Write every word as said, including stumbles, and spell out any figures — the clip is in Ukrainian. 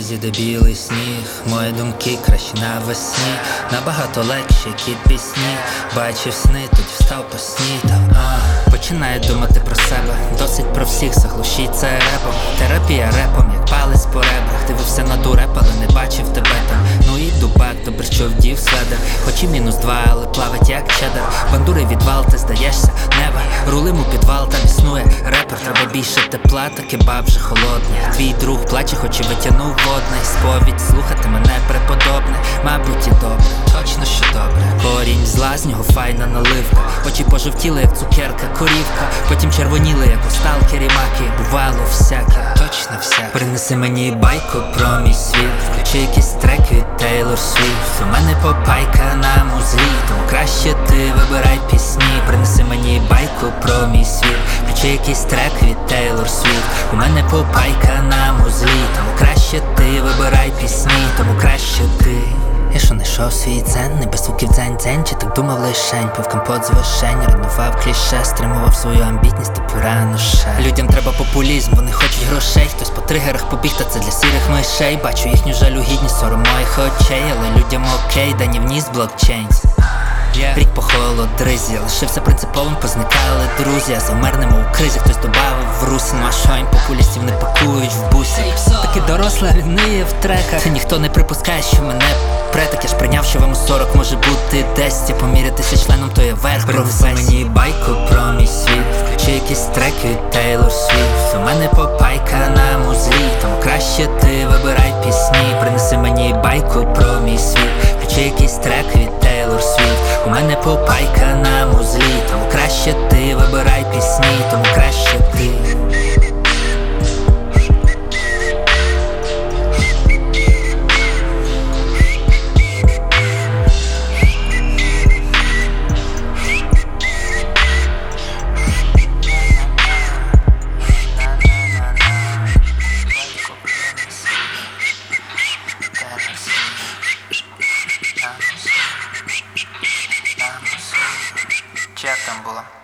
зійде білий сніг. Мої думки краще навесні, набагато легші, які пісні. Бачив сни, тоді встав по сні та а починаю думати про себе. Досить про всіх, заглушіть це репом. Терапія репом, як палець по ребрах. Дивився на дуреп, але не бачив тебе там. Ну і дубак, добре, що вдів сведер. Хоч і мінус два, але плавить як чедер. Бандури відвал, ти здаєшся, нева. Рулим у підвал, там існує репер. Треба більше тепла, та кебаб же холодний. Твій друг плаче, хоч і витягнув водний. Сповідь, слухати мене преподобне. Мабуть і добре, точно що добре. Корінь зла, з нього файна наливка. Очі пожовтіли, як цукерка, корівка. Потім червоніли, як у сталкері маки. Бувало всяке, точно всяке. Принеси мені байку про мій світ. Включи якийсь трек від Taylor Swift. У мене попайка на музлі, тому краще ти вибирай пісні. Принеси мені байку про мій світ. Включи якийсь трек від Taylor Swift. У мене попайка на музлі, тому краще ти вибирай пісні, тому краще ти. Я що знайшов свій дзен, не без звуків дзень-дзень, чи так думав лишень. Пив компот з вишень, ревнував кліше, стримував свою амбітність, типу рано ще. Людям треба популізм, вони хочуть грошей. Хтось по тригерах побіг, та це для сірих мишей. Бачу їхню жалюгідність, сором моїх очей. Але людям окей, дані вніс блокчейн. Yeah. Рік по холодризі, лишився принциповим, позникали друзі. Завмер нема у кризі, хтось добавив в русі. Ну а що їм популістів не пакують в бусі? Таки доросла рівниє в треках. Ніхто не припускає, що мене претик. Я ж прийняв, що вам у сорок може бути десять. Помірятися членом, то є верх професії. Принеси мені байку про мій світ. Включи якийсь трек від Taylor Swift. У мене попайка на музлі, тому краще ти вибирай пісні. Принеси мені байку про мій світ. Включи якийсь трек від Taylor Swift. У мене попайка на музлі, тому краще ти вибирай пісні, тому краще ти. Як там було?